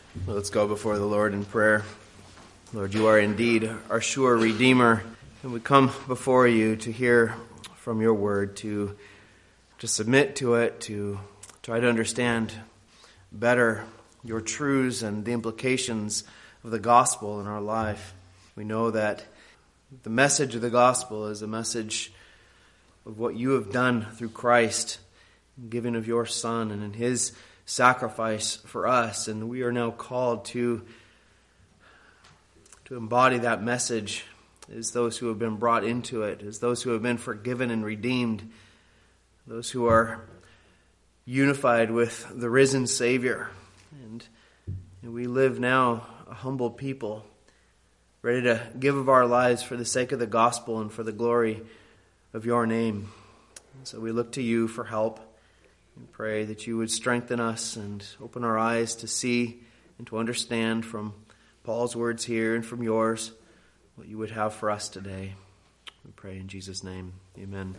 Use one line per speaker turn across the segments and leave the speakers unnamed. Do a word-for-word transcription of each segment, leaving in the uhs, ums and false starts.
Well, let's go before the Lord in prayer. Lord, you are indeed our sure Redeemer, and we come before you to hear from your word, to, to submit to it, to try to understand better your truths and the implications of the gospel in our life. We know that the message of the gospel is a message of what you have done through Christ, giving of your Son and in his sacrifice for us, and we are now called to, to embody that message as those who have been brought into it, as those who have been forgiven and redeemed, those who are unified with the risen Savior. And, and we live now a humble people, ready to give of our lives for the sake of the gospel and for the glory of your name. And so we look to you for help. And pray that you would strengthen us and open our eyes to see and to understand from Paul's words here and from yours what you would have for us today. We pray in Jesus' name. Amen.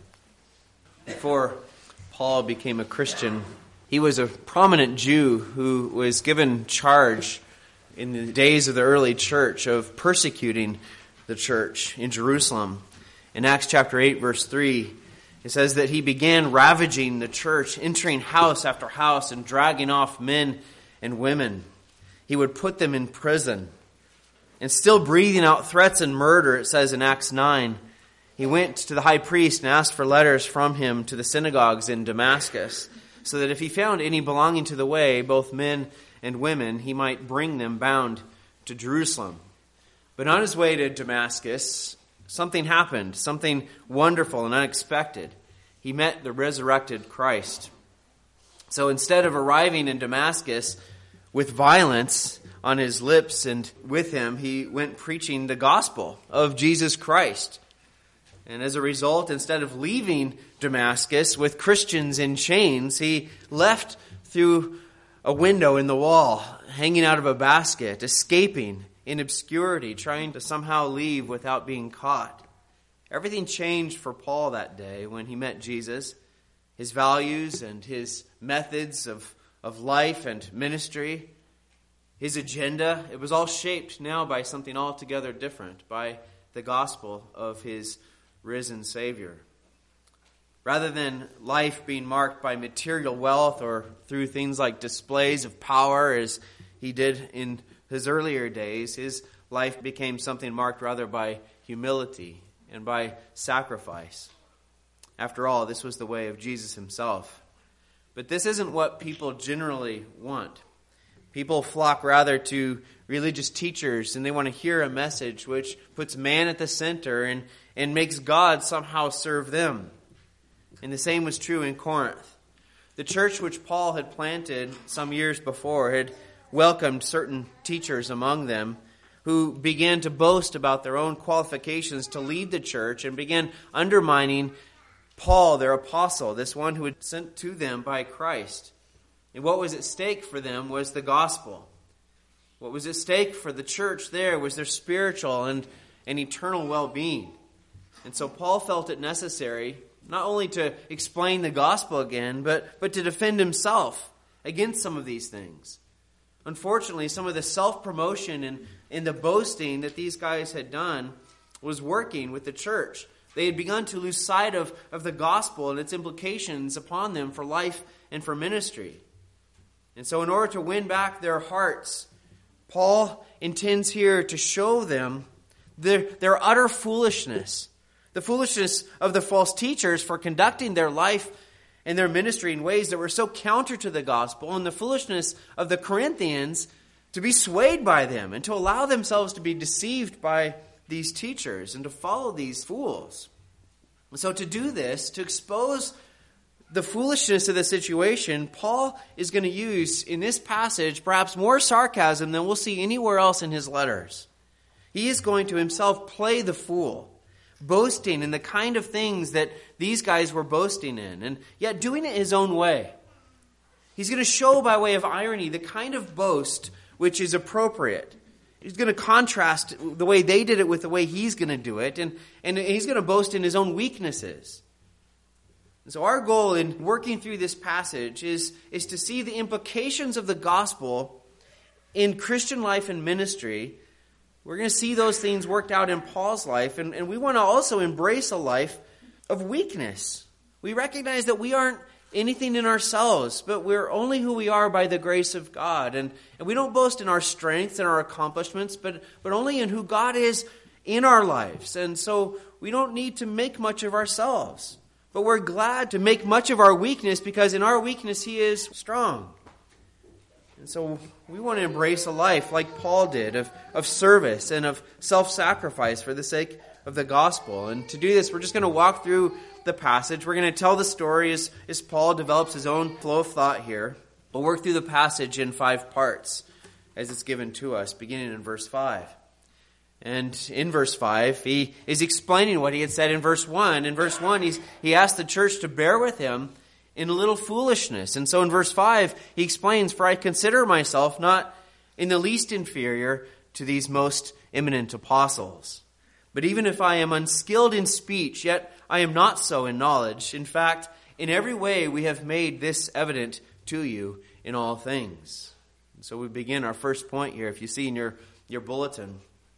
Before Paul became a Christian, he was a prominent Jew who was given charge in the days of the early church of persecuting the church in Jerusalem. In Acts chapter eight, verse three, it says that he began ravaging the church, entering house after house and dragging off men and women. He would put them in prison. And still breathing out threats and murder, it says in Acts nine, he went to the high priest and asked for letters from him to the synagogues in Damascus, so that if he found any belonging to the way, both men and women, he might bring them bound to Jerusalem. But on his way to Damascus, something happened, something wonderful and unexpected. He met the resurrected Christ. So instead of arriving in Damascus with violence on his lips and with him, he went preaching the gospel of Jesus Christ. And as a result, instead of leaving Damascus with Christians in chains, he left through a window in the wall, hanging out of a basket, escaping in obscurity, trying to somehow leave without being caught. Everything changed for Paul that day when he met Jesus. His values and his methods of, of life and ministry, his agenda, it was all shaped now by something altogether different, by the gospel of his risen Savior. Rather than life being marked by material wealth or through things like displays of power as he did in his earlier days, his life became something marked rather by humility and by sacrifice. After all, this was the way of Jesus himself. But this isn't what people generally want. People flock rather to religious teachers, and they want to hear a message which puts man at the center and, and makes God somehow serve them. And the same was true in Corinth. The church which Paul had planted some years before had welcomed certain teachers among them who began to boast about their own qualifications to lead the church and began undermining Paul, their apostle, this one who was sent to them by Christ. And what was at stake for them was the gospel. What was at stake for the church there was their spiritual and, and eternal well-being. And so Paul felt it necessary not only to explain the gospel again, but, but to defend himself against some of these things. Unfortunately, some of the self-promotion and, and the boasting that these guys had done was working with the church. They had begun to lose sight of, of the gospel and its implications upon them for life and for ministry. And so in order to win back their hearts, Paul intends here to show them their, their utter foolishness. The foolishness of the false teachers for conducting their life and their ministry in ways that were so counter to the gospel, and the foolishness of the Corinthians to be swayed by them and to allow themselves to be deceived by these teachers and to follow these fools. So to do this, to expose the foolishness of the situation, Paul is going to use in this passage perhaps more sarcasm than we'll see anywhere else in his letters. He is going to himself play the fool, boasting in the kind of things that these guys were boasting in, and yet doing it his own way. He's going to show by way of irony the kind of boast which is appropriate. He's going to contrast the way they did it with the way he's going to do it, and, and he's going to boast in his own weaknesses. And so our goal in working through this passage is, is to see the implications of the gospel in Christian life and ministry, we're going to see those things worked out in Paul's life, and, and we want to also embrace a life of weakness. We recognize that we aren't anything in ourselves, but we're only who we are by the grace of God. And, and we don't boast in our strengths and our accomplishments, but, but only in who God is in our lives. And so we don't need to make much of ourselves. But we're glad to make much of our weakness, because in our weakness He is strong. And so we want to embrace a life like Paul did, of, of service and of self-sacrifice for the sake of the gospel. And to do this, we're just going to walk through the passage. We're going to tell the story as, as Paul develops his own flow of thought here. We'll work through the passage in five parts as it's given to us, beginning in verse five. And in verse five, he is explaining what he had said in verse one. In verse one, he's, he asked the church to bear with him in a little foolishness. And so in verse five, he explains, "For I consider myself not in the least inferior to these most eminent apostles. But even if I am unskilled in speech, yet I am not so in knowledge. In fact, in every way we have made this evident to you in all things." And so we begin our first point here, if you see in your, your bulletin.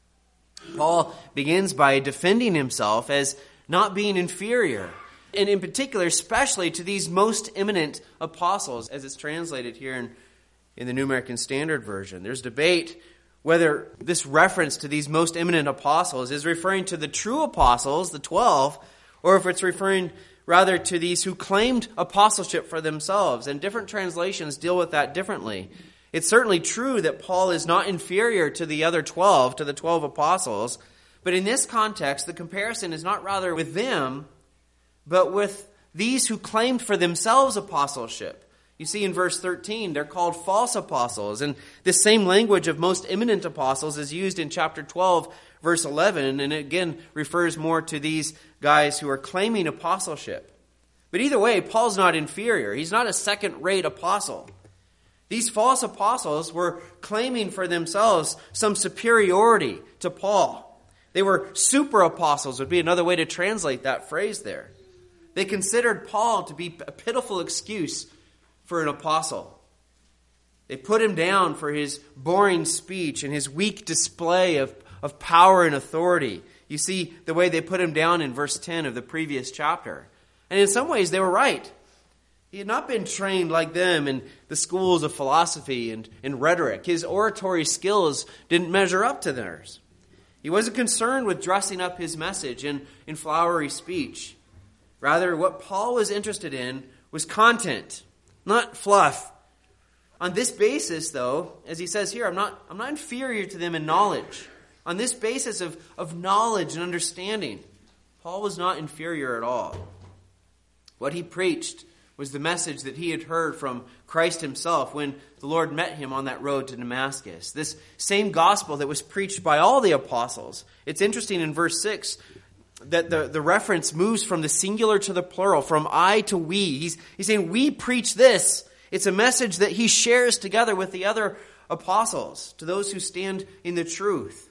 Paul begins by defending himself as not being inferior, and in particular, especially to these most eminent apostles, as it's translated here in, in the New American Standard Version. There's debate whether this reference to these most eminent apostles is referring to the true apostles, the twelve, or if it's referring rather to these who claimed apostleship for themselves. And different translations deal with that differently. It's certainly true that Paul is not inferior to the other twelve, to the twelve apostles. But in this context, the comparison is not rather with them, but with these who claimed for themselves apostleship. You see in verse thirteen, they're called false apostles. And this same language of most eminent apostles is used in chapter twelve, verse eleven. And it again refers more to these guys who are claiming apostleship. But either way, Paul's not inferior. He's not a second-rate apostle. These false apostles were claiming for themselves some superiority to Paul. They were super apostles, would be another way to translate that phrase there. They considered Paul to be a pitiful excuse for an apostle. They put him down for his boring speech and his weak display of, of power and authority. You see the way they put him down in verse ten of the previous chapter. And in some ways they were right. He had not been trained like them in the schools of philosophy and, and rhetoric. His oratory skills didn't measure up to theirs. He wasn't concerned with dressing up his message in, in flowery speech. Rather, what Paul was interested in was content, not fluff. On this basis, though, as he says here, I'm not, I'm not inferior to them in knowledge. On this basis of, of knowledge and understanding, Paul was not inferior at all. What he preached was the message that he had heard from Christ himself when the Lord met him on that road to Damascus. This same gospel that was preached by all the apostles. It's interesting in verse six that the, the reference moves from the singular to the plural, from I to we. He's, he's saying, we preach this. It's a message that he shares together with the other apostles, to those who stand in the truth.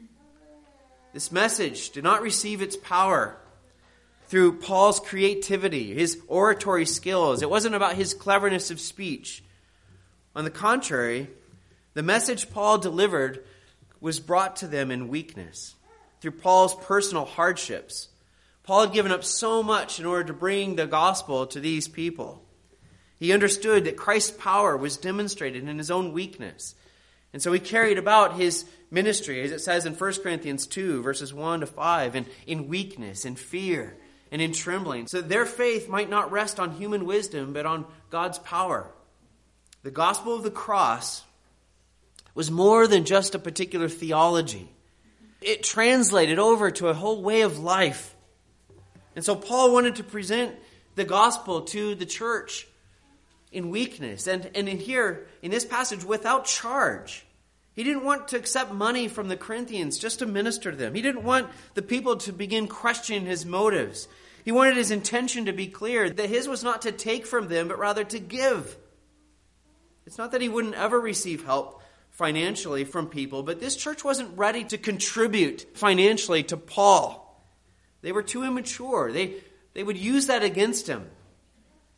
This message did not receive its power through Paul's creativity, his oratory skills. It wasn't about his cleverness of speech. On the contrary, the message Paul delivered was brought to them in weakness, through Paul's personal hardships. Paul had given up so much in order to bring the gospel to these people. He understood that Christ's power was demonstrated in his own weakness. And so he carried about his ministry, as it says in First Corinthians two, verses one to five, in, in weakness and fear and in trembling, so that their faith might not rest on human wisdom, but on God's power. The gospel of the cross was more than just a particular theology. It translated over to a whole way of life. And so Paul wanted to present the gospel to the church in weakness, and, and in here, in this passage, without charge. He didn't want to accept money from the Corinthians just to minister to them. He didn't want the people to begin questioning his motives. He wanted his intention to be clear, that his was not to take from them, but rather to give. It's not that he wouldn't ever receive help financially from people, but this church wasn't ready to contribute financially to Paul. They were too immature. They, they would use that against him.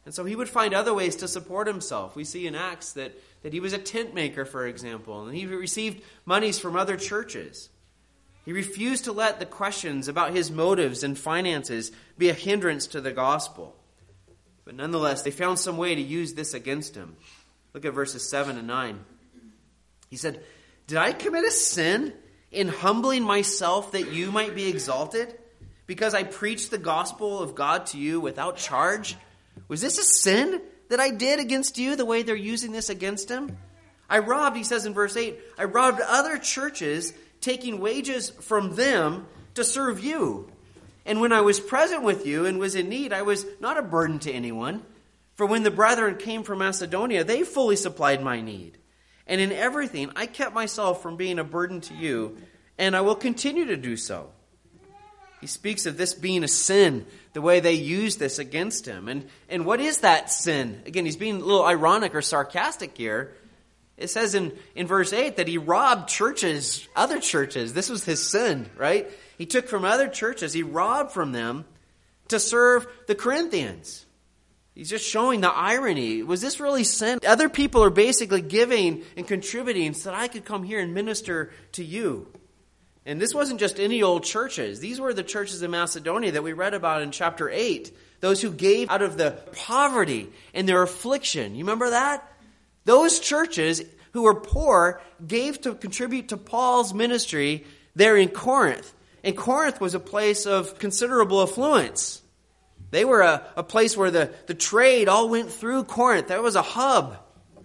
And so he would find other ways to support himself. We see in Acts that, that he was a tent maker, for example, and he received monies from other churches. He refused to let the questions about his motives and finances be a hindrance to the gospel. But nonetheless, they found some way to use this against him. Look at verses seven and nine. He said, "Did I commit a sin in humbling myself that you might be exalted? Because I preached the gospel of God to you without charge? Was this a sin that I did against you?" The way they're using this against him. I robbed, he says in verse eight, I robbed other churches, taking wages from them to serve you. And when I was present with you and was in need, I was not a burden to anyone. For when the brethren came from Macedonia, they fully supplied my need. And in everything, I kept myself from being a burden to you, and I will continue to do so. He speaks of this being a sin, the way they use this against him. And, and what is that sin? Again, he's being a little ironic or sarcastic here. It says in, in verse eight that he robbed churches, other churches. This was his sin, right? He took from other churches, he robbed from them to serve the Corinthians. He's just showing the irony. Was this really sin? Other people are basically giving and contributing so that I could come here and minister to you. And this wasn't just any old churches. These were the churches in Macedonia that we read about in chapter eight. Those who gave out of the poverty and their affliction. You remember that? Those churches who were poor gave to contribute to Paul's ministry there in Corinth. And Corinth was a place of considerable affluence. They were a, a place where the, the trade all went through Corinth. That was a hub.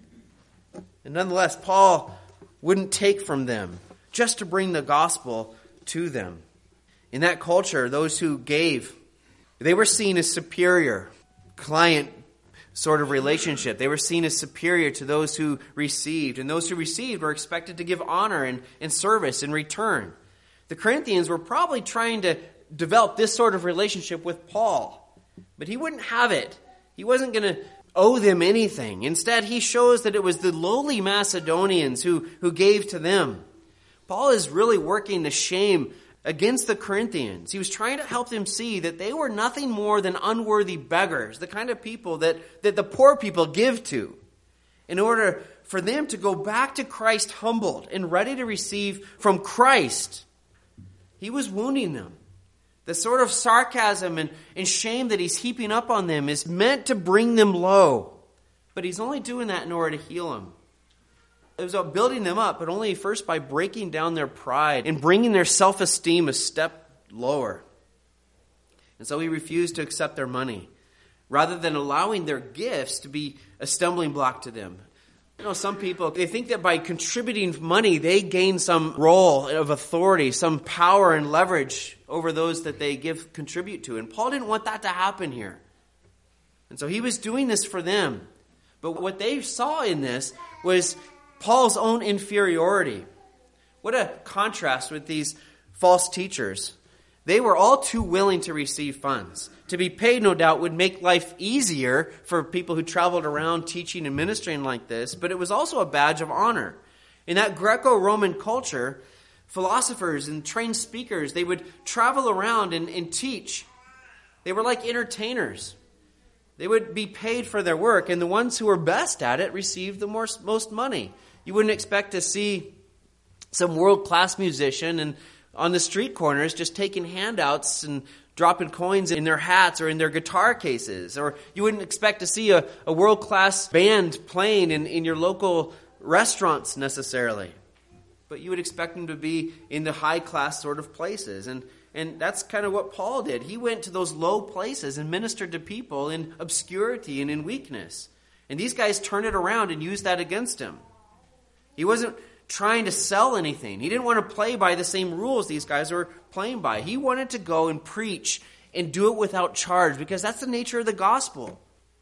And nonetheless, Paul wouldn't take from them just to bring the gospel to them. In that culture, those who gave, they were seen as superior. Client sort of relationship. They were seen as superior to those who received. And those who received were expected to give honor and, and service in return. The Corinthians were probably trying to develop this sort of relationship with Paul. But he wouldn't have it. He wasn't going to owe them anything. Instead, he shows that it was the lowly Macedonians who, who gave to them. Paul is really working the shame against the Corinthians. He was trying to help them see that they were nothing more than unworthy beggars, the kind of people that, that the poor people give to, in order for them to go back to Christ humbled and ready to receive from Christ. He was wounding them. The sort of sarcasm and, and shame that he's heaping up on them is meant to bring them low. But he's only doing that in order to heal them. It was about building them up, but only first by breaking down their pride and bringing their self-esteem a step lower. And so he refused to accept their money, rather than allowing their gifts to be a stumbling block to them. You know, some people, they think that by contributing money, they gain some role of authority, some power and leverage over those that they give contribute to. And Paul didn't want that to happen here. And so he was doing this for them. But what they saw in this was Paul's own inferiority. What a contrast with these false teachers. They were all too willing to receive funds. To be paid, no doubt, would make life easier for people who traveled around teaching and ministering like this, but it was also a badge of honor. In that Greco-Roman culture, philosophers and trained speakers, they would travel around and, and teach. They were like entertainers. They would be paid for their work, and the ones who were best at it received the most, most money. You wouldn't expect to see some world-class musician and on the street corners just taking handouts and dropping coins in their hats or in their guitar cases. Or you wouldn't expect to see a, a world-class band playing in, in your local restaurants necessarily. But you would expect them to be in the high-class sort of places. And, and that's kind of what Paul did. He went to those low places and ministered to people in obscurity and in weakness. And these guys turned it around and used that against him. He wasn't trying to sell anything. He didn't want to play by the same rules these guys were playing by. He wanted to go and preach and do it without charge, because that's the nature of the gospel.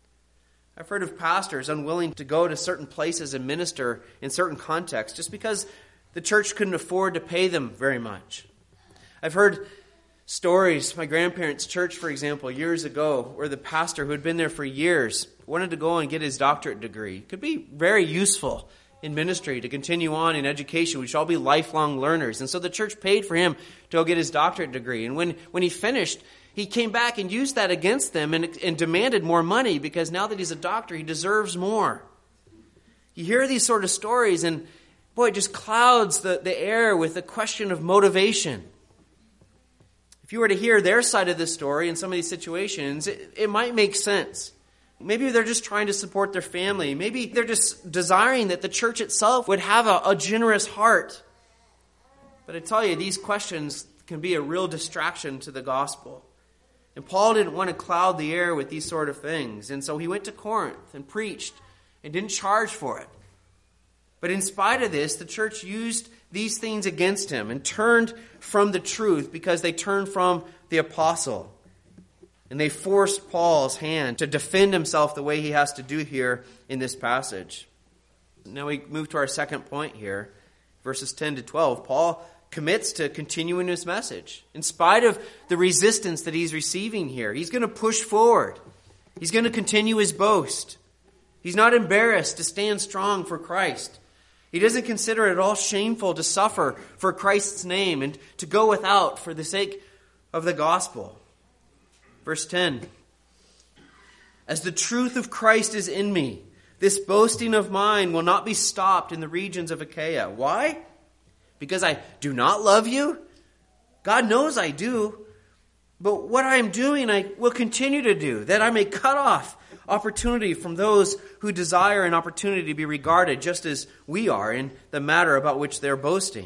I've heard of pastors unwilling to go to certain places and minister in certain contexts just because the church couldn't afford to pay them very much. I've heard stories, my grandparents' church, for example, years ago, where the pastor who had been there for years wanted to go and get his doctorate degree. It could be very useful in ministry, to continue on in education. We should all be lifelong learners. And so the church paid for him to go get his doctorate degree. And when, when he finished,
he came back and used that against them and, and demanded more money because now that he's a doctor, he deserves more. You hear these sort of stories and, boy, it just clouds the, the air with the question of motivation. If you were to hear their side of the story in some of these situations, it, it might make sense. Maybe they're just trying to support their family. Maybe they're just desiring that the church itself would have a, a generous heart. But I tell you, these questions can be a real distraction to the gospel. And Paul didn't want to cloud the air with these sort of things. And so he went to Corinth and preached and didn't charge for it. But in spite of this, the church used these things against him and turned from the truth because they turned from the apostle. And they forced Paul's hand to defend himself the way he has to do here in this passage. Now we move to our second point here, verses ten to twelve. Paul commits to continuing his message. In spite of the resistance that he's receiving here, he's going to push forward. He's going to continue his boast. He's not embarrassed to stand strong for Christ. He doesn't consider it at all shameful to suffer for Christ's name and to go without for the sake of the gospel. Verse ten, as the truth of Christ is in me, this boasting of mine will not be stopped in the regions of Achaia. Why? Because I do not love you? God knows I do. But what I am doing, I will continue to do, that I may cut off opportunity from those who desire an opportunity to be regarded just as we are in the matter about which they're boasting.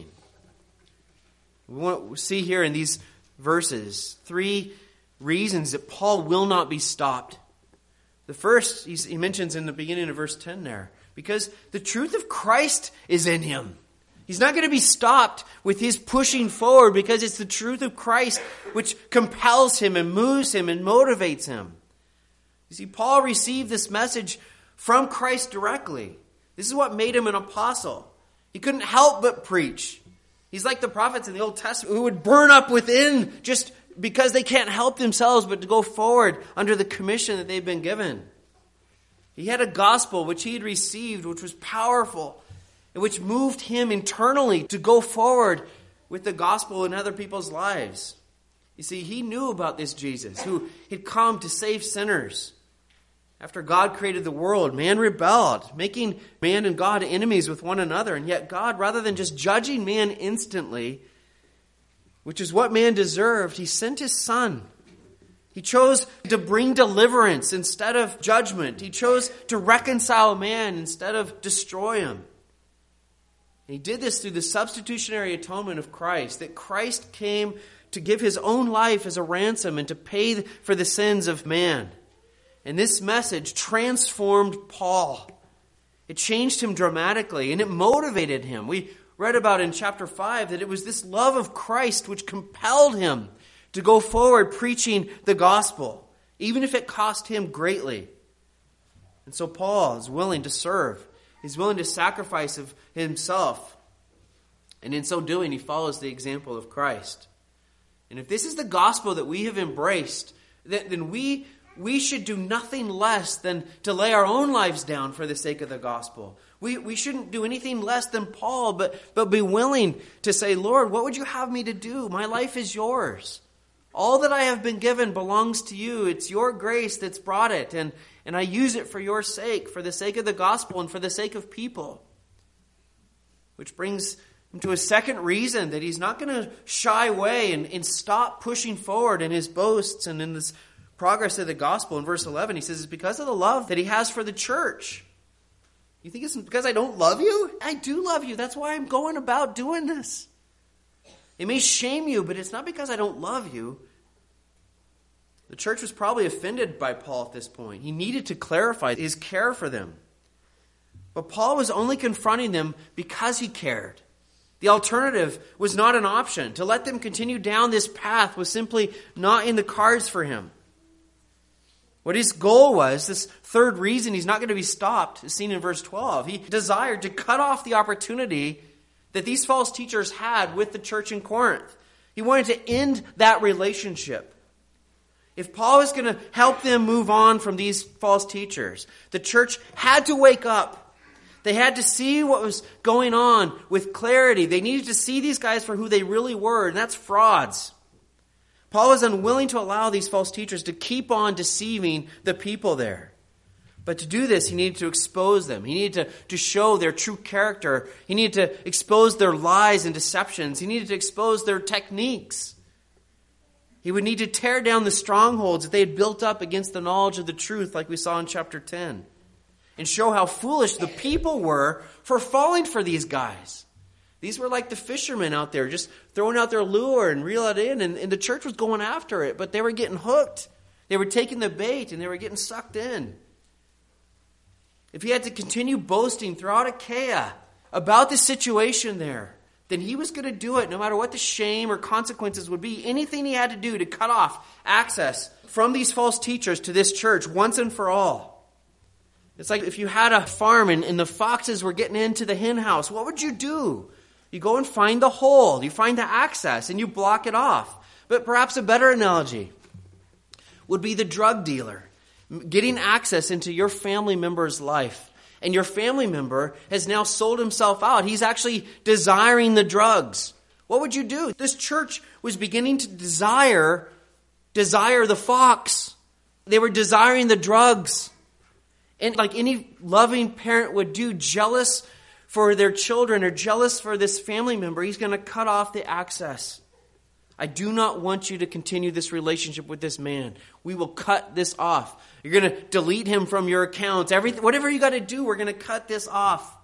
We want to see here in these verses three reasons that Paul will not be stopped. The first, he mentions in the beginning of verse ten there, because the truth of Christ is in him. He's not going to be stopped with his pushing forward because it's the truth of Christ which compels him and moves him and motivates him. You see, Paul received this message from Christ directly. This is what made him an apostle. He couldn't help but preach. He's like the prophets in the Old Testament who would burn up within just because they can't help themselves but to go forward under the commission that they've been given. He had a gospel which he had received, which was powerful, and which moved him internally to go forward with the gospel in other people's lives. You see, he knew about this Jesus who had come to save sinners. After God created the world, man rebelled, making man and God enemies with one another. And yet God, rather than just judging man instantly, which is what man deserved, he sent his Son. He chose to bring deliverance instead of judgment. He chose to reconcile man instead of destroy him. And he did this through the substitutionary atonement of Christ, that Christ came to give his own life as a ransom and to pay for the sins of man. And this message transformed Paul. It changed him dramatically and it motivated him. We read about in chapter five that it was this love of Christ which compelled him to go forward preaching the gospel, even if it cost him greatly. And so Paul is willing to serve. He's willing to sacrifice of himself. And in so doing, he follows the example of Christ. And if this is the gospel that we have embraced, then we, we should do nothing less than to lay our own lives down for the sake of the gospel. We, we shouldn't do anything less than Paul, but, but be willing to say, Lord, what would you have me to do? My life is yours. All that I have been given belongs to you. It's your grace that's brought it. And, and I use it for your sake, for the sake of the gospel and for the sake of people. Which brings him to a second reason that he's not going to shy away and, and stop pushing forward in his boasts and in this progress of the gospel. In verse eleven, he says, it's because of the love that he has for the church. You think it's because I don't love you? I do love you. That's why I'm going about doing this. It may shame you, but it's not because I don't love you. The church was probably offended by Paul at this point. He needed to clarify his care for them. But Paul was only confronting them because he cared. The alternative was not an option. To let them continue down this path was simply not in the cards for him. What his goal was, this third reason he's not going to be stopped, is seen in verse twelve. He desired to cut off the opportunity that these false teachers had with the church in Corinth. He wanted to end that relationship. If Paul was going to help them move on from these false teachers, the church had to wake up. They had to see what was going on with clarity. They needed to see these guys for who they really were, and that's frauds. Paul is unwilling to allow these false teachers to keep on deceiving the people there. But to do this, he needed to expose them. He needed to, to show their true character. He needed to expose their lies and deceptions. He needed to expose their techniques. He would need to tear down the strongholds that they had built up against the knowledge of the truth, like we saw in chapter ten. And show how foolish the people were for falling for these guys. These were like the fishermen out there, just throwing out their lure and reel it in. And, and the church was going after it, but they were getting hooked. They were taking the bait and they were getting sucked in. If he had to continue boasting throughout Achaia about the situation there, then he was going to do it no matter what the shame or consequences would be. Anything he had to do to cut off access from these false teachers to this church once and for all. It's like if you had a farm and, and the foxes were getting into the hen house, what would you do? You go and find the hole, you find the access, and you block it off. But perhaps a better analogy would be the drug dealer getting access into your family member's life. And your family member has now sold himself out. He's actually desiring the drugs. What would you do? This church was beginning to desire, desire the fox. They were desiring the drugs. And like any loving parent would do, jealous for their children or jealous for this family member, he's going to cut off the access. I do not want you to continue this relationship with this man. We will cut this off. You're going to delete him from your accounts. Everything, whatever you got to do, we're going to cut this off.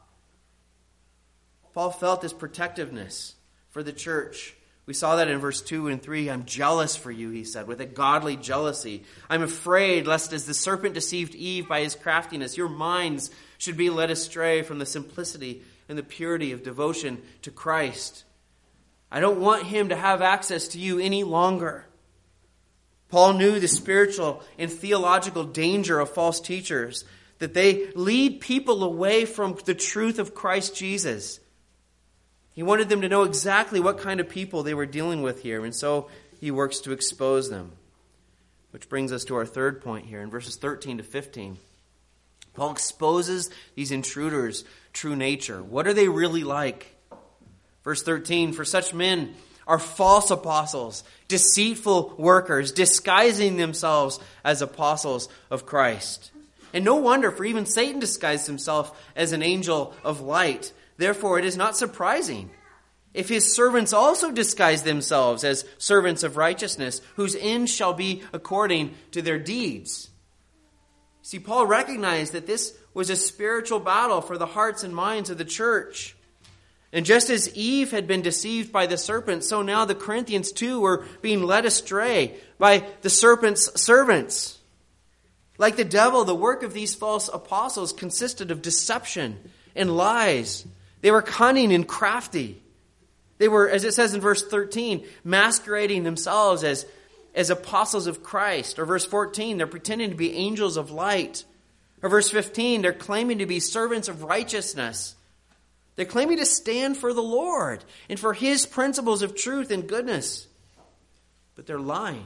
Paul felt this protectiveness for the church. We saw that in verse two and three. I'm jealous for you, he said, with a godly jealousy. I'm afraid lest as the serpent deceived Eve by his craftiness, your minds should be led astray from the simplicity and the purity of devotion to Christ. I don't want him to have access to you any longer. Paul knew the spiritual and theological danger of false teachers, that they lead people away from the truth of Christ Jesus. He wanted them to know exactly what kind of people they were dealing with here, and so he works to expose them. Which brings us to our third point here in verses thirteen to fifteen. Paul exposes these intruders' true nature. What are they really like? Verse thirteen, for such men are false apostles, deceitful workers, disguising themselves as apostles of Christ. And no wonder, for even Satan disguised himself as an angel of light. Therefore, it is not surprising if his servants also disguise themselves as servants of righteousness, whose end shall be according to their deeds. See, Paul recognized that this was a spiritual battle for the hearts and minds of the church. And just as Eve had been deceived by the serpent, so now the Corinthians too were being led astray by the serpent's servants. Like the devil, the work of these false apostles consisted of deception and lies. They were cunning and crafty. They were, as it says in verse thirteen, masquerading themselves as, as apostles of Christ. Or verse fourteen, they're pretending to be angels of light. Or verse fifteen, they're claiming to be servants of righteousness. They're claiming to stand for the Lord and for His principles of truth and goodness. But they're lying.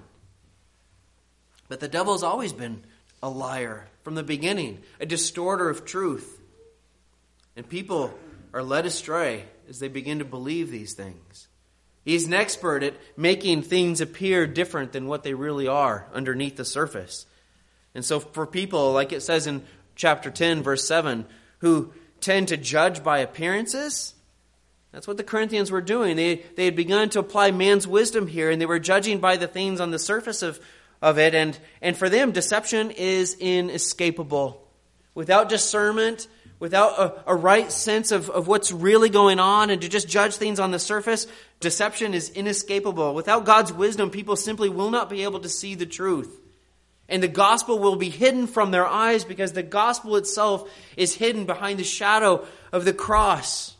But the devil's always been a liar from the beginning, a distorter of truth. And people are led astray as they begin to believe these things. He's an expert at making things appear different than what they really are underneath the surface. And so for people, like it says in chapter ten, verse seven, who tend to judge by appearances, that's what the Corinthians were doing. They, they had begun to apply man's wisdom here, and they were judging by the things on the surface of, of it. And, and for them, deception is inescapable. Without discernment, without a, a right sense of, of what's really going on, and to just judge things on the surface, deception is inescapable. Without God's wisdom, people simply will not be able to see the truth. And the gospel will be hidden from their eyes because the gospel itself is hidden behind the shadow of the cross.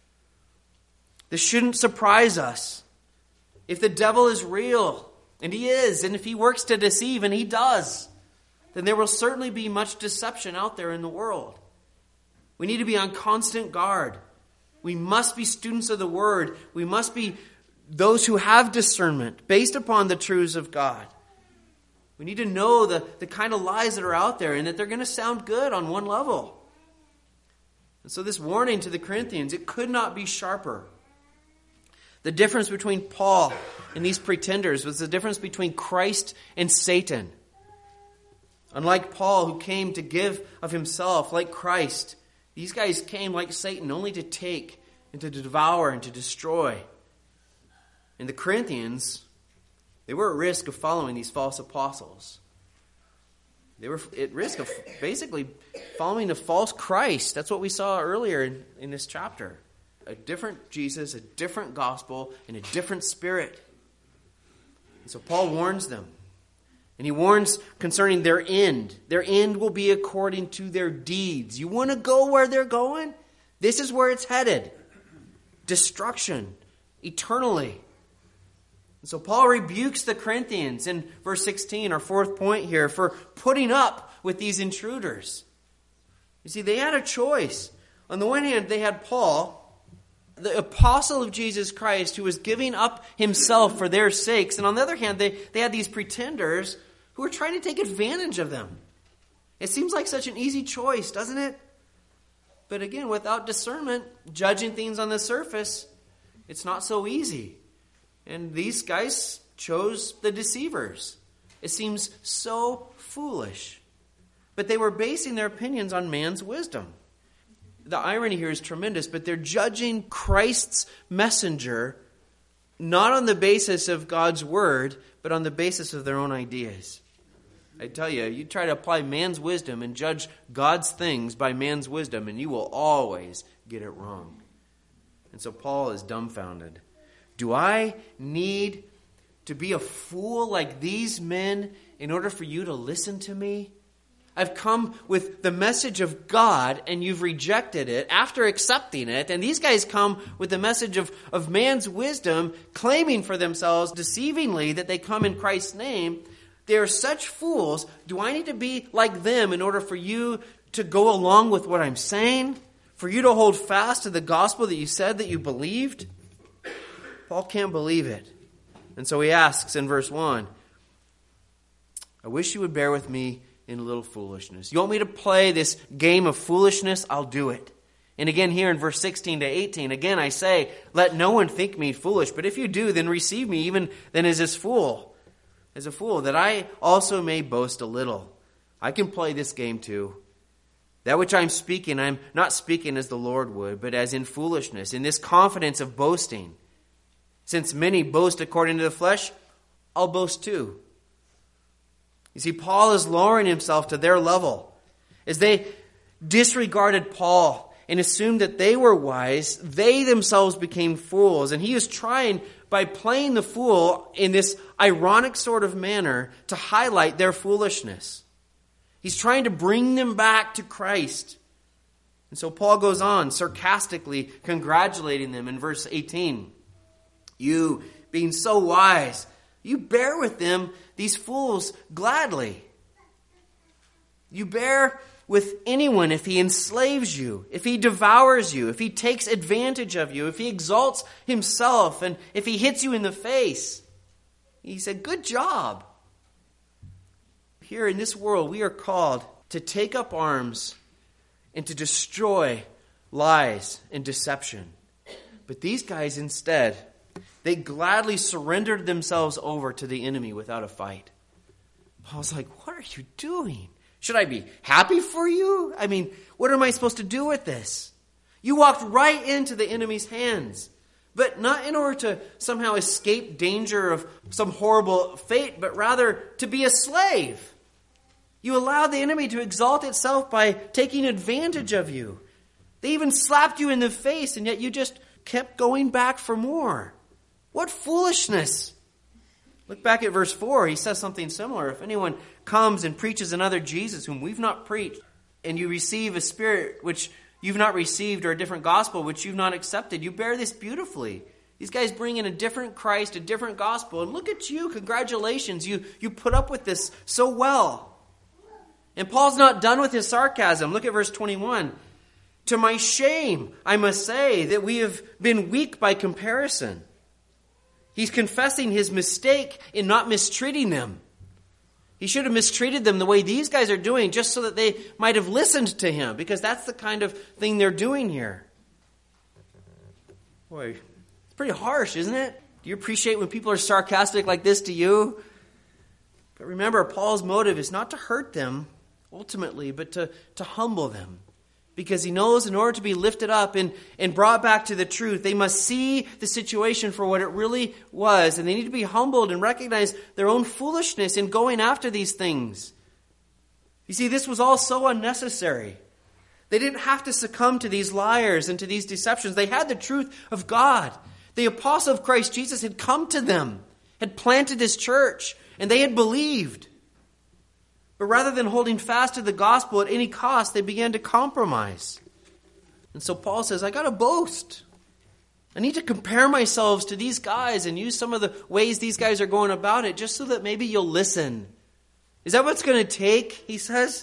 This shouldn't surprise us. If the devil is real, and he is, and if he works to deceive, and he does, then there will certainly be much deception out there in the world. We need to be on constant guard. We must be students of the Word. We must be those who have discernment based upon the truths of God. We need to know the, the kind of lies that are out there and that they're going to sound good on one level. And so this warning to the Corinthians, it could not be sharper. The difference between Paul and these pretenders was the difference between Christ and Satan. Unlike Paul, who came to give of himself, like Christ, these guys came like Satan, only to take and to devour and to destroy. And the Corinthians, they were at risk of following these false apostles. They were at risk of basically following the false Christ. That's what we saw earlier in, in this chapter. A different Jesus, a different gospel, and a different spirit. And so Paul warns them. And he warns concerning their end. Their end will be according to their deeds. You want to go where they're going? This is where it's headed. Destruction, eternally. And so Paul rebukes the Corinthians in verse sixteen, our fourth point here, for putting up with these intruders. You see, they had a choice. On the one hand, they had Paul, the apostle of Jesus Christ, who was giving up himself for their sakes. And on the other hand, they, they had these pretenders who were trying to take advantage of them. It seems like such an easy choice, doesn't it? But again, without discernment, judging things on the surface, it's not so easy. And these guys chose the deceivers. It seems so foolish. But they were basing their opinions on man's wisdom. The irony here is tremendous, but they're judging Christ's messenger not on the basis of God's word, but on the basis of their own ideas. I tell you, you try to apply man's wisdom and judge God's things by man's wisdom, and you will always get it wrong. And so Paul is dumbfounded. Do I need to be a fool like these men in order for you to listen to me? I've come with the message of God, and you've rejected it after accepting it. And these guys come with the message of, of man's wisdom, claiming for themselves deceivingly that they come in Christ's name. They are such fools. Do I need to be like them in order for you to go along with what I'm saying? For you to hold fast to the gospel that you said that you believed? Paul can't believe it. And so he asks in verse one, I wish you would bear with me in a little foolishness. You want me to play this game of foolishness? I'll do it. And again here in verse sixteen to eighteen, again I say, let no one think me foolish, but if you do, then receive me even then as this fool. As a fool, that I also may boast a little. I can play this game too. That which I'm speaking, I'm not speaking as the Lord would, but as in foolishness, in this confidence of boasting. Since many boast according to the flesh, I'll boast too. You see, Paul is lowering himself to their level. As they disregarded Paul and assumed that they were wise, they themselves became fools. And he is trying, by playing the fool in this ironic sort of manner, to highlight their foolishness. He's trying to bring them back to Christ. And so Paul goes on, sarcastically congratulating them in verse eighteen. You, being so wise, you bear with them, these fools, gladly. You bear with anyone if he enslaves you, if he devours you, if he takes advantage of you, if he exalts himself, and if he hits you in the face. He said, good job. Here in this world, we are called to take up arms and to destroy lies and deception. But these guys instead, they gladly surrendered themselves over to the enemy without a fight. Paul's like, what are you doing? Should I be happy for you? I mean, what am I supposed to do with this? You walked right into the enemy's hands, but not in order to somehow escape danger of some horrible fate, but rather to be a slave. You allowed the enemy to exalt itself by taking advantage of you. They even slapped you in the face, and yet you just kept going back for more. What foolishness! Look back at verse four. He says something similar. If anyone comes and preaches another Jesus whom we've not preached, and you receive a spirit which you've not received, or a different gospel which you've not accepted, you bear this beautifully. These guys bring in a different Christ, a different gospel, and look at you. Congratulations. You, you put up with this so well. And Paul's not done with his sarcasm. Look at verse twenty-one. To my shame, I must say that we have been weak by comparison. He's confessing his mistake in not mistreating them. He should have mistreated them the way these guys are doing, just so that they might have listened to him, because that's the kind of thing they're doing here. Boy, pretty harsh, isn't it? Do you appreciate when people are sarcastic like this to you? But remember, Paul's motive is not to hurt them, ultimately, but to, to humble them. Because he knows in order to be lifted up and, and brought back to the truth, they must see the situation for what it really was. And they need to be humbled and recognize their own foolishness in going after these things. You see, this was all so unnecessary. They didn't have to succumb to these liars and to these deceptions. They had the truth of God. The apostle of Christ Jesus had come to them, had planted this church, and they had believed. But rather than holding fast to the gospel at any cost, they began to compromise. And so Paul says, I got to boast. I need to compare myself to these guys and use some of the ways these guys are going about it just so that maybe you'll listen. Is that what it's going to take, he says?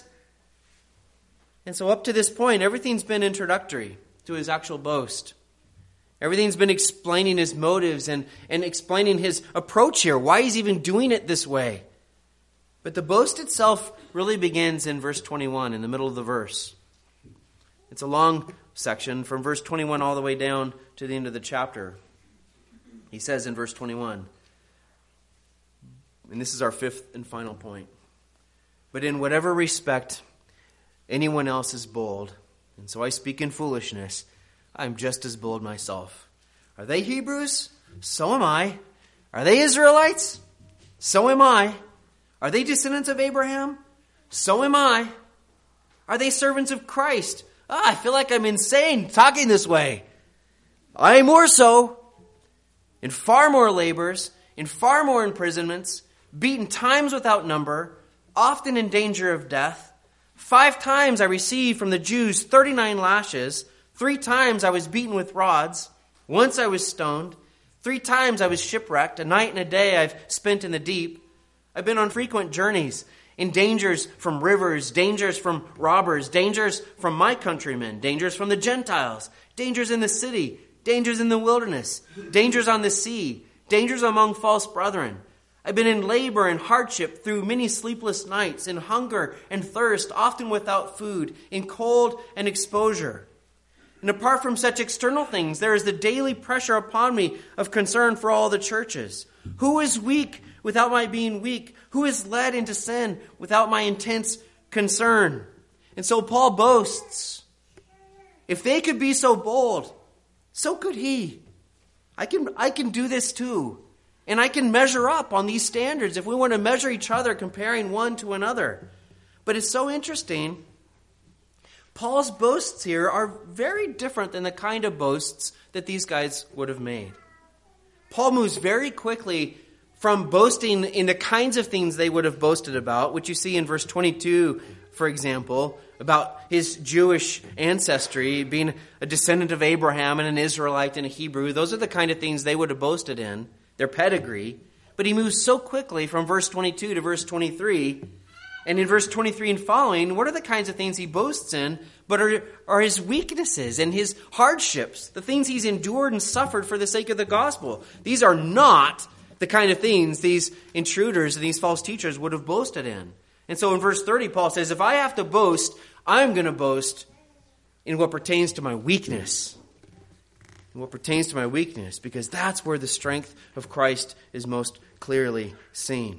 And so up to this point, everything's been introductory to his actual boast. Everything's been explaining his motives and, and explaining his approach here, why he's even doing it this way. But the boast itself really begins in verse twenty-one, in the middle of the verse. It's a long section from verse twenty-one all the way down to the end of the chapter. He says in verse twenty-one, and this is our fifth and final point, but in whatever respect anyone else is bold, and so I speak in foolishness, I'm just as bold myself. Are they Hebrews? So am I. Are they Israelites? So am I. Are they descendants of Abraham? So am I. Are they servants of Christ? Ah, I feel like I'm insane talking this way. I more so. In far more labors, in far more imprisonments, beaten times without number, often in danger of death. Five times I received from the Jews thirty-nine lashes. Three times I was beaten with rods. Once I was stoned. Three times I was shipwrecked. A night and a day I've spent in the deep. I've been on frequent journeys, in dangers from rivers, dangers from robbers, dangers from my countrymen, dangers from the Gentiles, dangers in the city, dangers in the wilderness, dangers on the sea, dangers among false brethren. I've been in labor and hardship through many sleepless nights, in hunger and thirst, often without food, in cold and exposure. And apart from such external things, there is the daily pressure upon me of concern for all the churches. Who is weak without my being weak? Who is led into sin without my intense concern? And so Paul boasts, if they could be so bold, so could he. I can, I can do this too. And I can measure up on these standards if we want to measure each other, comparing one to another. But it's so interesting. Paul's boasts here are very different than the kind of boasts that these guys would have made. Paul moves very quickly from boasting in the kinds of things they would have boasted about, which you see in verse twenty-two, for example, about his Jewish ancestry, being a descendant of Abraham and an Israelite and a Hebrew. Those are the kind of things they would have boasted in, their pedigree. But he moves so quickly from verse twenty-two to verse twenty-three. And in verse twenty-three and following, what are the kinds of things he boasts in, but are, are his weaknesses and his hardships, the things he's endured and suffered for the sake of the gospel. These are not the kind of things these intruders and these false teachers would have boasted in. And so in verse thirty, Paul says, if I have to boast, I'm going to boast in what pertains to my weakness. In what pertains to my weakness, because that's where the strength of Christ is most clearly seen.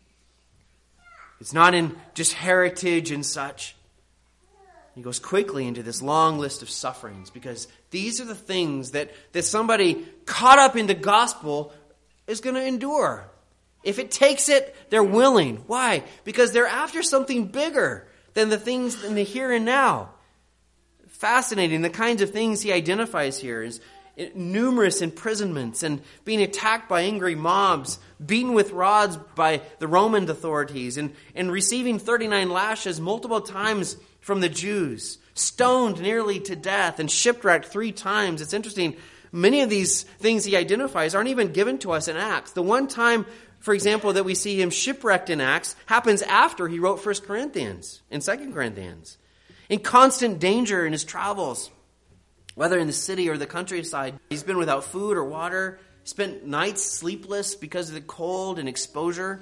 It's not in just heritage and such. He goes quickly into this long list of sufferings, because these are the things that, that somebody caught up in the gospel is going to endure. If it takes it, they're willing. Why? Because they're after something bigger than the things in the here and now. Fascinating, the kinds of things he identifies here is numerous imprisonments and being attacked by angry mobs, beaten with rods by the Roman authorities, and, and receiving thirty-nine lashes multiple times from the Jews, stoned nearly to death, and shipwrecked three times. It's interesting, many of these things he identifies aren't even given to us in Acts. The one time, for example, that we see him shipwrecked in Acts happens after he wrote First Corinthians and Second Corinthians. In constant danger in his travels, whether in the city or the countryside, he's been without food or water, spent nights sleepless because of the cold and exposure.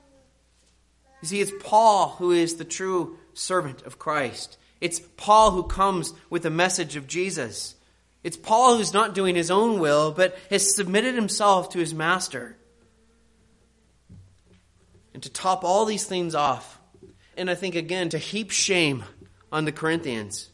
You see, it's Paul who is the true servant of Christ. It's Paul who comes with the message of Jesus. It's Paul who's not doing his own will, but has submitted himself to his master. And to top all these things off, and I think again, to heap shame on the Corinthians,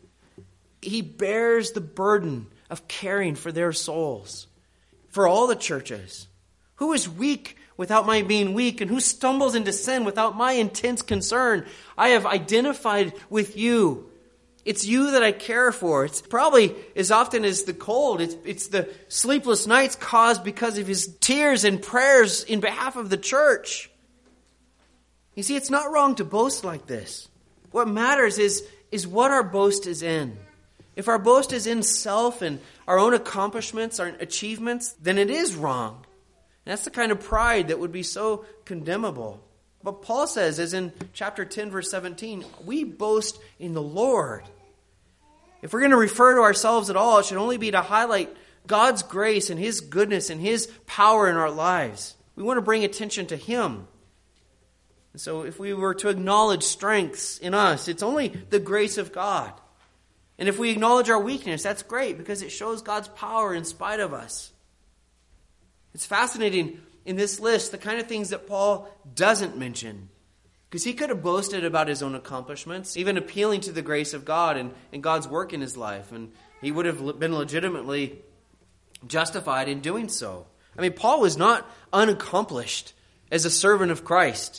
he bears the burden of caring for their souls, for all the churches. Who is weak without my being weak, and who stumbles into sin without my intense concern? I have identified with you. It's you that I care for. It's probably as often as the cold. It's, it's the sleepless nights caused because of his tears and prayers in behalf of the church. You see, it's not wrong to boast like this. What matters is, is what our boast is in. If our boast is in self and our own accomplishments, our achievements, then it is wrong. And that's the kind of pride that would be so condemnable. But Paul says, as in chapter ten, verse seventeen, we boast in the Lord. If we're going to refer to ourselves at all, it should only be to highlight God's grace and His goodness and His power in our lives. We want to bring attention to Him. And so if we were to acknowledge strengths in us, it's only the grace of God. And if we acknowledge our weakness, that's great because it shows God's power in spite of us. It's fascinating in this list, the kind of things that Paul doesn't mention. Because he could have boasted about his own accomplishments, even appealing to the grace of God and, and God's work in his life. And he would have been legitimately justified in doing so. I mean, Paul was not unaccomplished as a servant of Christ.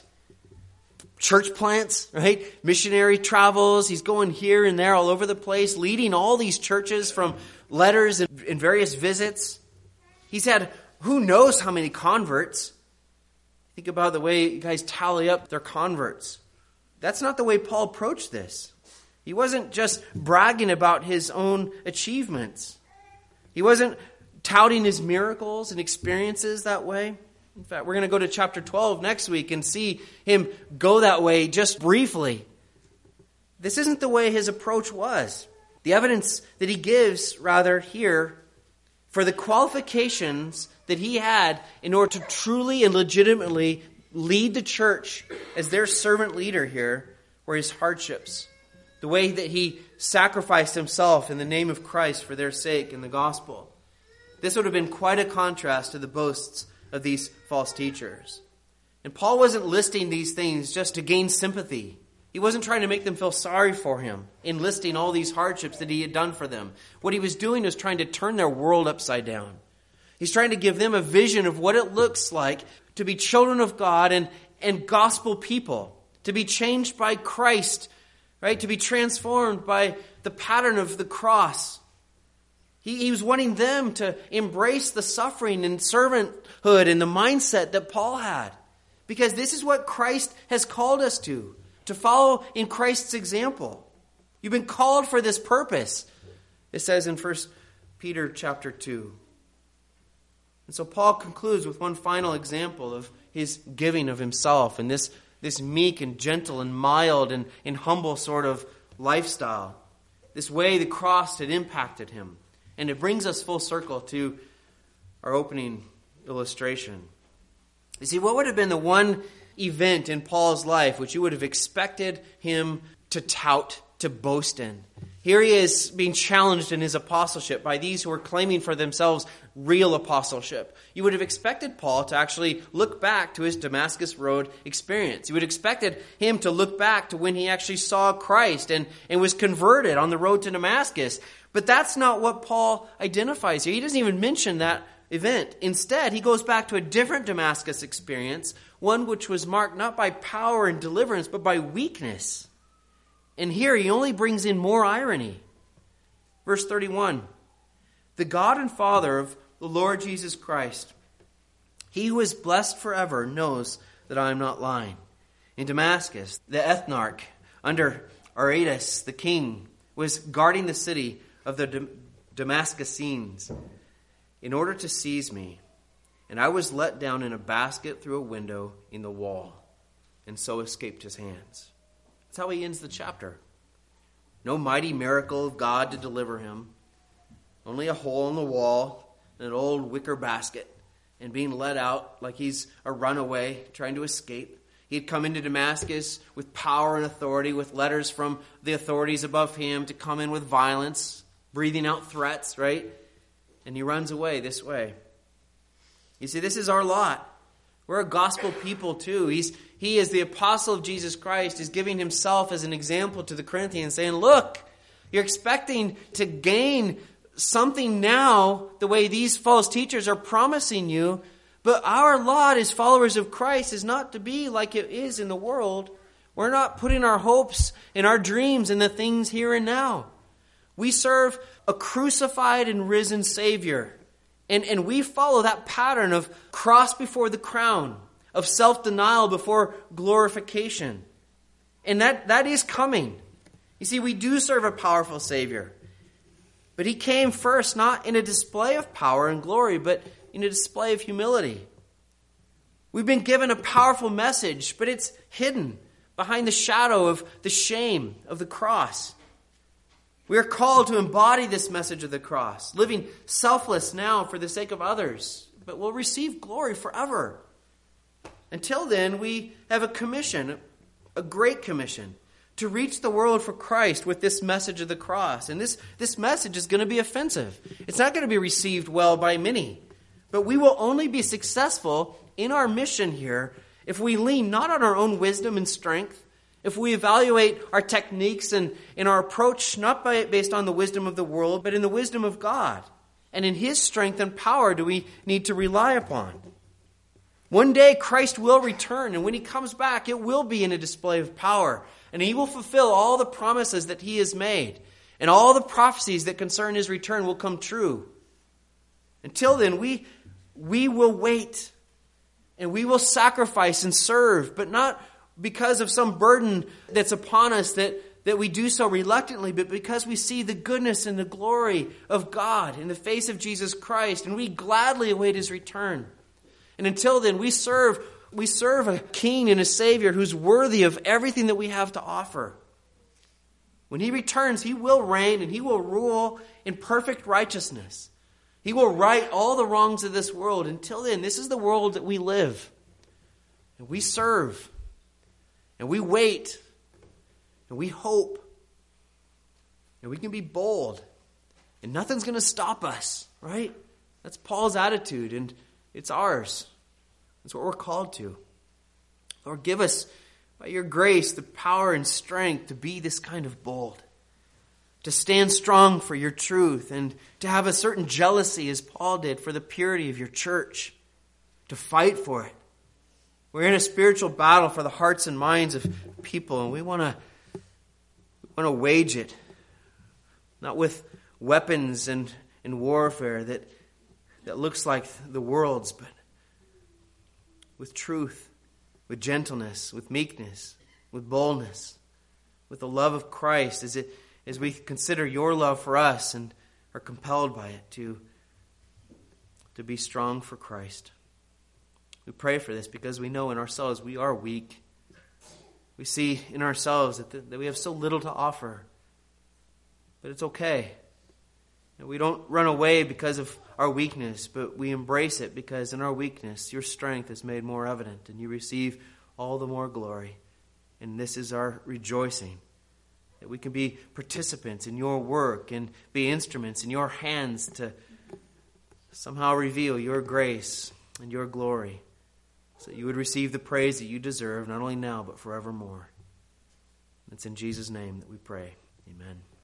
Church plants, right? Missionary travels. He's going here and there all over the place, leading all these churches from letters and, and various visits. He's had who knows how many converts. Think about the way you guys tally up their converts. That's not the way Paul approached this. He wasn't just bragging about his own achievements. He wasn't touting his miracles and experiences that way. In fact, we're going to go to chapter twelve next week and see him go that way just briefly. This isn't the way his approach was. The evidence that he gives, rather, here, for the qualifications that he had in order to truly and legitimately lead the church as their servant leader here, were his hardships. The way that he sacrificed himself in the name of Christ for their sake in the gospel. This would have been quite a contrast to the boasts of these false teachers. And Paul wasn't listing these things just to gain sympathy. He wasn't trying to make them feel sorry for him in listing all these hardships that he had done for them. What he was doing was trying to turn their world upside down. He's trying to give them a vision of what it looks like to be children of God and, and gospel people. To be changed by Christ, right? To be transformed by the pattern of the cross. He, he was wanting them to embrace the suffering and servanthood and the mindset that Paul had. Because this is what Christ has called us to. To follow in Christ's example. You've been called for this purpose. It says in First Peter chapter two. And so Paul concludes with one final example of his giving of himself and this, this meek and gentle and mild and, and humble sort of lifestyle. This way the cross had impacted him. And it brings us full circle to our opening illustration. You see, what would have been the one event in Paul's life which you would have expected him to tout, to boast in? Here he is being challenged in his apostleship by these who are claiming for themselves real apostleship. You would have expected Paul to actually look back to his Damascus Road experience. You would have expected him to look back to when he actually saw Christ and, and was converted on the road to Damascus. But that's not what Paul identifies here. He doesn't even mention that event. Instead, he goes back to a different Damascus experience, one which was marked not by power and deliverance, but by weakness. And here he only brings in more irony. Verse thirty-one, the God and Father of the Lord Jesus Christ, He who is blessed forever, knows that I am not lying. In Damascus, the ethnarch under Aretas, the king, was guarding the city of the Dam- Damascusians in order to seize me. And I was let down in a basket through a window in the wall, and so escaped his hands. That's how he ends the chapter. No mighty miracle of God to deliver him. Only a hole in the wall and an old wicker basket, and being let out like he's a runaway trying to escape. He had come into Damascus with power and authority, with letters from the authorities above him to come in with violence, breathing out threats, right? And he runs away this way. You see, this is our lot. We're a gospel people too. He's, he is the apostle of Jesus Christ, is giving himself as an example to the Corinthians, saying, look, you're expecting to gain something now the way these false teachers are promising you, but our lot as followers of Christ is not to be like it is in the world. We're not putting our hopes and our dreams in the things here and now. We serve a crucified and risen Savior. And, and we follow that pattern of cross before the crown, of self-denial before glorification. And that, that is coming. You see, we do serve a powerful Savior. But he came first not in a display of power and glory, but in a display of humility. We've been given a powerful message, but it's hidden behind the shadow of the shame of the cross. We are called to embody this message of the cross, living selfless now for the sake of others, but will receive glory forever. Until then, we have a commission, a great commission, to reach the world for Christ with this message of the cross. And this, this message is going to be offensive. It's not going to be received well by many. But we will only be successful in our mission here if we lean not on our own wisdom and strength, if we evaluate our techniques and, and our approach not by, based on the wisdom of the world, but in the wisdom of God. And in his strength and power do we need to rely upon. One day Christ will return, and when he comes back, it will be in a display of power. And he will fulfill all the promises that he has made. And all the prophecies that concern his return will come true. Until then, we, we will wait. And we will sacrifice and serve, but not because of some burden that's upon us that, that we do so reluctantly, but because we see the goodness and the glory of God in the face of Jesus Christ, and we gladly await his return. And until then, we serve, we serve a King and a Savior who's worthy of everything that we have to offer. When he returns, he will reign and he will rule in perfect righteousness. He will right all the wrongs of this world. Until then, this is the world that we live. And we serve. And we wait. And we hope. And we can be bold. And nothing's going to stop us, right? That's Paul's attitude, and it's ours. That's what we're called to. Lord, give us, by your grace, the power and strength to be this kind of bold. To stand strong for your truth, and to have a certain jealousy, as Paul did, for the purity of your church. To fight for it. We're in a spiritual battle for the hearts and minds of people, and we want to we want to wage it. Not with weapons and, and warfare that, that looks like the world's, but with truth, with gentleness, with meekness, with boldness, with the love of Christ, as it as we consider your love for us and are compelled by it to, to be strong for Christ. We pray for this because we know in ourselves we are weak. We see in ourselves that, the, that we have so little to offer. But it's okay. And we don't run away because of our weakness, but we embrace it because in our weakness, your strength is made more evident and you receive all the more glory. And this is our rejoicing, that we can be participants in your work and be instruments in your hands to somehow reveal your grace and your glory, so that you would receive the praise that you deserve, not only now, but forevermore. It's in Jesus' name that we pray. Amen.